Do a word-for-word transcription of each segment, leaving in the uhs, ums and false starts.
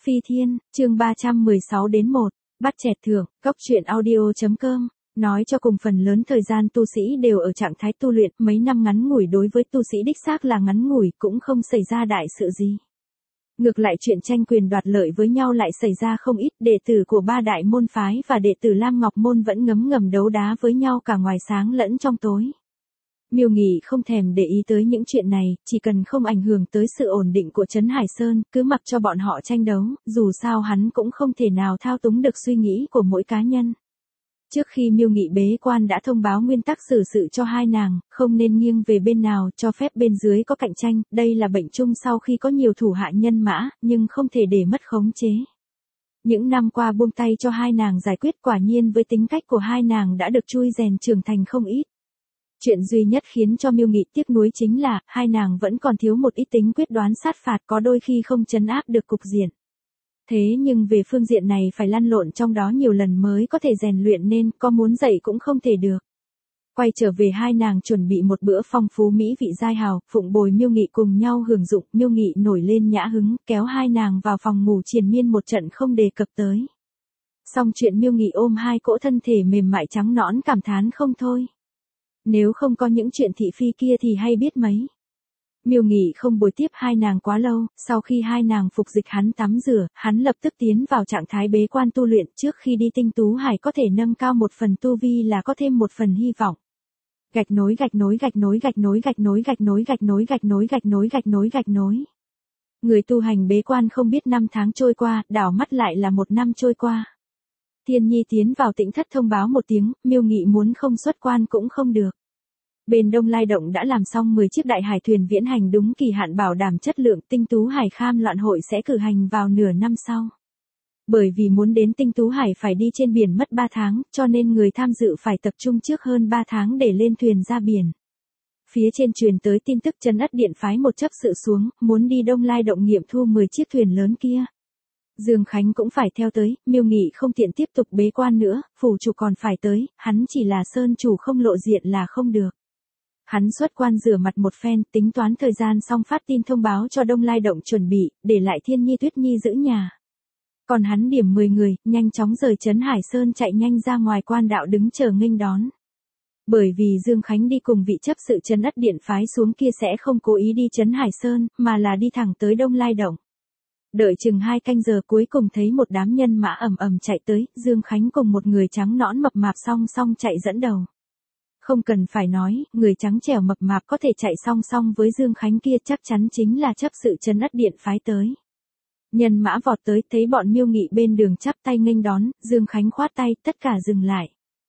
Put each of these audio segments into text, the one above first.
Phi Thiên, chương ba trăm mười sáu đến một, bắt chẹt thưởng, cốc truyện audio.com, nói cho cùng phần lớn thời gian tu sĩ đều ở trạng thái tu luyện, mấy năm ngắn ngủi đối với tu sĩ đích xác là ngắn ngủi, cũng không xảy ra đại sự gì. Ngược lại chuyện tranh quyền đoạt lợi với nhau lại xảy ra không ít, đệ tử của ba đại môn phái và đệ tử Lam Ngọc Môn vẫn ngấm ngầm đấu đá với nhau cả ngoài sáng lẫn trong tối. Miêu Nghị không thèm để ý tới những chuyện này, chỉ cần không ảnh hưởng tới sự ổn định của Trấn Hải Sơn, cứ mặc cho bọn họ tranh đấu, dù sao hắn cũng không thể nào thao túng được suy nghĩ của mỗi cá nhân. Trước khi Miêu Nghị bế quan đã thông báo nguyên tắc xử sự cho hai nàng, không nên nghiêng về bên nào, cho phép bên dưới có cạnh tranh, đây là bệnh chung sau khi có nhiều thủ hạ nhân mã, nhưng không thể để mất khống chế. Những năm qua buông tay cho hai nàng giải quyết, quả nhiên với tính cách của hai nàng đã được chui rèn trưởng thành không ít. Chuyện duy nhất khiến cho Miêu Nghị tiếc nuối chính là, hai nàng vẫn còn thiếu một ít tính quyết đoán sát phạt, có đôi khi không trấn áp được cục diện. Thế nhưng về phương diện này phải lăn lộn trong đó nhiều lần mới có thể rèn luyện nên, có muốn dậy cũng không thể được. Quay trở về hai nàng chuẩn bị một bữa phong phú mỹ vị dai hào, phụng bồi Miêu Nghị cùng nhau hưởng dụng, Miêu Nghị nổi lên nhã hứng, kéo hai nàng vào phòng ngủ triền miên một trận không đề cập tới. Xong chuyện Miêu Nghị ôm hai cỗ thân thể mềm mại trắng nõn cảm thán không thôi. Nếu không có những chuyện thị phi kia thì hay biết mấy. Miêu Nghị không bồi tiếp hai nàng quá lâu, sau khi hai nàng phục dịch hắn tắm rửa, hắn lập tức tiến vào trạng thái bế quan tu luyện, trước khi đi Tinh Tú Hải có thể nâng cao một phần tu vi là có thêm một phần hy vọng. Gạch nối gạch nối gạch nối gạch nối gạch nối gạch nối gạch nối gạch nối gạch nối gạch nối gạch nối. Người tu hành bế quan không biết năm tháng trôi qua, đảo mắt lại là một năm trôi qua. Thiên Nhi tiến vào Tĩnh Thất thông báo một tiếng, Miêu Nghị muốn không xuất quan cũng không được. Bên Đông Lai Động đã làm xong mười chiếc đại hải thuyền viễn hành đúng kỳ hạn bảo đảm chất lượng, Tinh Tú Hải Kham Loạn hội sẽ cử hành vào nửa năm sau. Bởi vì muốn đến Tinh Tú Hải phải đi trên biển mất ba tháng, cho nên người tham dự phải tập trung trước hơn ba tháng để lên thuyền ra biển. Phía trên truyền tới tin tức Trấn Ất Điện phái một chấp sự xuống, muốn đi Đông Lai Động nghiệm thu mười chiếc thuyền lớn kia. Dương Khánh cũng phải theo tới, Miêu Nghị không tiện tiếp tục bế quan nữa, phủ chủ còn phải tới, hắn chỉ là sơn chủ không lộ diện là không được. Hắn xuất quan rửa mặt một phen, tính toán thời gian xong phát tin thông báo cho Đông Lai Động chuẩn bị, để lại Thiên Nhi Tuyết Nhi giữ nhà. Còn hắn điểm mười người, nhanh chóng rời Trấn Hải Sơn chạy nhanh ra ngoài quan đạo đứng chờ nghênh đón. Bởi vì Dương Khánh đi cùng vị chấp sự Trấn Ất Điện phái xuống kia sẽ không cố ý đi Trấn Hải Sơn, mà là đi thẳng tới Đông Lai Động. Đợi chừng hai canh giờ cuối cùng thấy một đám nhân mã ầm ầm chạy tới, Dương Khánh cùng một người trắng nõn mập mạp song song chạy dẫn đầu. Không cần phải nói, người trắng trẻo mập mạp có thể chạy song song với Dương Khánh kia chắc chắn chính là chấp sự Trấn Ất Điện phái tới. Nhân mã vọt tới, thấy bọn Miêu Nghị bên đường chắp tay nghênh đón, Dương Khánh khoát tay, tất cả dừng lại.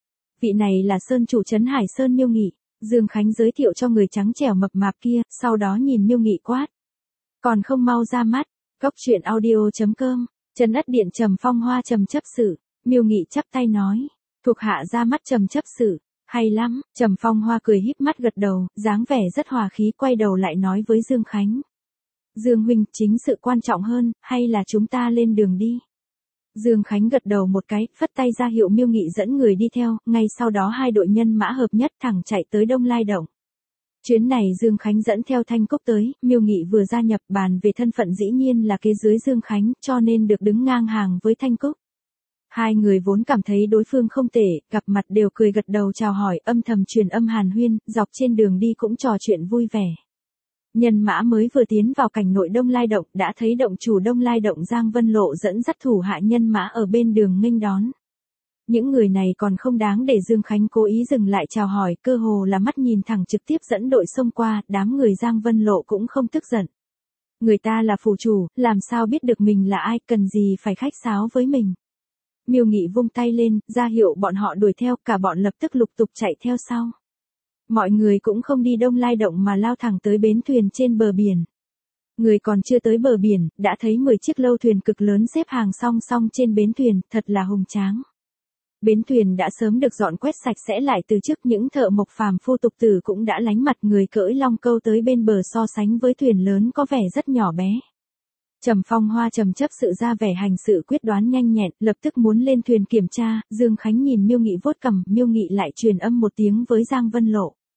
Vị này là sơn chủ Trấn Hải Sơn Miêu Nghị, Dương Khánh giới thiệu cho người trắng trẻo mập mạp kia, sau đó nhìn Miêu Nghị quát. Còn không mau ra mắt. Cốc truyện audio.com, Trấn Ất Điện Trầm Phong Hoa Trầm chấp sự, Miêu Nghị chắp tay nói, thuộc hạ ra mắt Trầm chấp sự, hay lắm, Trầm Phong Hoa cười híp mắt gật đầu, dáng vẻ rất hòa khí, quay đầu lại nói với Dương Khánh. Dương huynh, chính sự quan trọng hơn, hay là chúng ta lên đường đi? Dương Khánh gật đầu một cái, phất tay ra hiệu Miêu Nghị dẫn người đi theo, ngay sau đó hai đội nhân mã hợp nhất thẳng chạy tới Đông Lai Động. Chuyến này Dương Khánh dẫn theo Thanh Cúc tới, Miêu Nghị vừa gia nhập, bàn về thân phận dĩ nhiên là kế dưới Dương Khánh, cho nên được đứng ngang hàng với Thanh Cúc. Hai người vốn cảm thấy đối phương không tệ, gặp mặt đều cười gật đầu chào hỏi, âm thầm truyền âm hàn huyên, dọc trên đường đi cũng trò chuyện vui vẻ. Nhân mã mới vừa tiến vào cảnh nội Đông Lai Động, đã thấy động chủ Đông Lai Động Giang Vân Lộ dẫn dắt thủ hạ nhân mã ở bên đường nghênh đón. Những người này còn không đáng để Dương Khánh cố ý dừng lại chào hỏi, cơ hồ là mắt nhìn thẳng trực tiếp dẫn đội xông qua, đám người Giang Vân Lộ cũng không tức giận. Người ta là phủ chủ, làm sao biết được mình là ai, cần gì phải khách sáo với mình. Miêu Nghị vung tay lên, ra hiệu bọn họ đuổi theo, cả bọn lập tức lục tục chạy theo sau. Mọi người cũng không đi Đông Lai Động mà lao thẳng tới bến thuyền trên bờ biển. Người còn chưa tới bờ biển, đã thấy mười chiếc lâu thuyền cực lớn xếp hàng song song trên bến thuyền, thật là hùng tráng. Bến thuyền đã sớm được dọn quét sạch sẽ lại từ trước, những thợ mộc phàm phu tục tử cũng đã lánh mặt, người cưỡi long câu tới bên bờ so sánh với thuyền lớn có vẻ rất nhỏ bé. Trầm Phong Hoa Trầm chấp sự ra vẻ hành sự quyết đoán nhanh nhẹn, lập tức muốn lên thuyền kiểm tra, Dương Khánh nhìn Miêu Nghị vuốt cằm, Miêu Nghị lại truyền âm một tiếng với Giang Vân Lộ.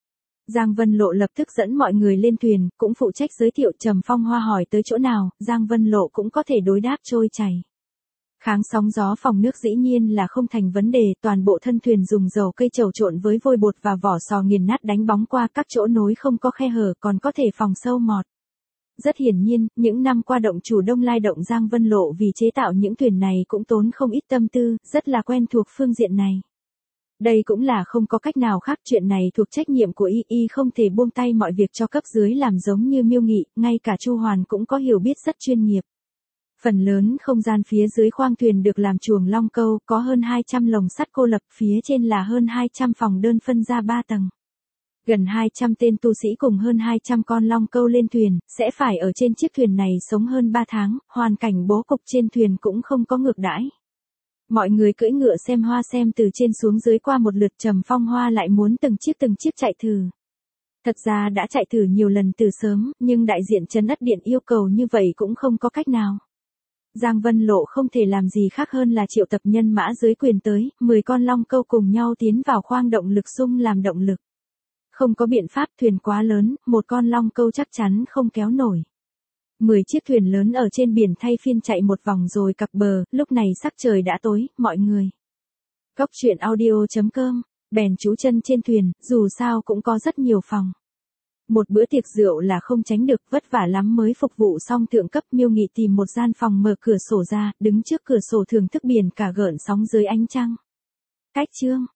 Giang Vân Lộ lập tức dẫn mọi người lên thuyền, cũng phụ trách giới thiệu. Trầm Phong Hoa hỏi tới chỗ nào, Giang Vân Lộ cũng có thể đối đáp trôi chảy. Kháng sóng gió phòng nước dĩ nhiên là không thành vấn đề, toàn bộ thân thuyền dùng dầu cây trầu trộn với vôi bột và vỏ sò nghiền nát đánh bóng qua các chỗ nối không có khe hở, còn có thể phòng sâu mọt. Rất hiển nhiên, những năm qua động chủ Đông Lai động Giang Vân Lộ vì chế tạo những thuyền này cũng tốn không ít tâm tư, rất là quen thuộc phương diện này. Đây cũng là không có cách nào khác, chuyện này thuộc trách nhiệm của y, y không thể buông tay mọi việc cho cấp dưới làm, giống như Miêu Nghị, ngay cả Chu Hoàn cũng có hiểu biết rất chuyên nghiệp. Phần lớn không gian phía dưới khoang thuyền được làm chuồng long câu, có hơn hai trăm lồng sắt cô lập, phía trên là hơn hai trăm phòng đơn phân ra ba tầng. Gần hai trăm tên tu sĩ cùng hơn hai trăm con long câu lên thuyền, sẽ phải ở trên chiếc thuyền này sống hơn ba tháng, hoàn cảnh bố cục trên thuyền cũng không có ngược đãi. Mọi người cưỡi ngựa xem hoa xem từ trên xuống dưới qua một lượt. Trầm Phong Hoa lại muốn từng chiếc từng chiếc chạy thử. Thật ra đã chạy thử nhiều lần từ sớm, nhưng đại diện Trấn Ất Điện yêu cầu như vậy cũng không có cách nào. Giang Vân Lộ không thể làm gì khác hơn là triệu tập nhân mã dưới quyền tới, mười con long câu cùng nhau tiến vào khoang động lực sung làm động lực. Không có biện pháp, thuyền quá lớn, một con long câu chắc chắn không kéo nổi. mười chiếc thuyền lớn ở trên biển thay phiên chạy một vòng rồi cập bờ, lúc này sắc trời đã tối, mọi người. Cốc truyện audio chấm com, bèn trú chân trên thuyền, dù sao cũng có rất nhiều phòng. Một bữa tiệc rượu là không tránh được, vất vả lắm mới phục vụ xong thượng cấp. Miêu Nghị tìm một gian phòng mở cửa sổ ra, đứng trước cửa sổ thưởng thức biển cả gợn sóng dưới ánh trăng. Cách chương